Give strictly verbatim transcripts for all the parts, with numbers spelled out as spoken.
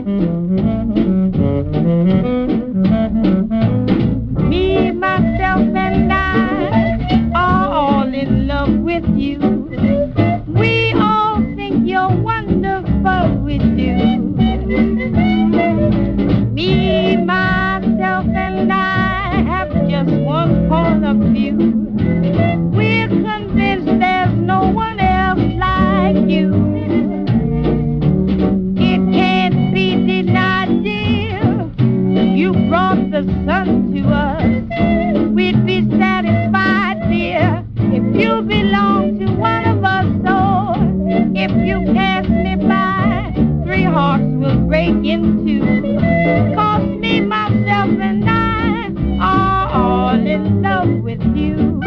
Me, myself, and I are all in love with you. We all think you're wonderful, we do. Me, myself, and I have just one point of view. We're convinced there's no one else like you. It can't be denied, dear. You brought the sun to us. We'd be satisfied, dear, if you belong to one of us. So if you pass me by, three hearts will break in two. 'Cause me, myself, and I are all in love with you.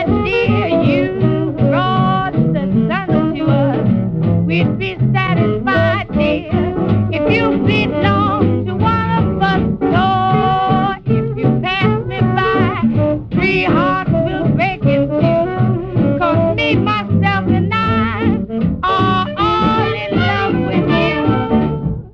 We'd be satisfied.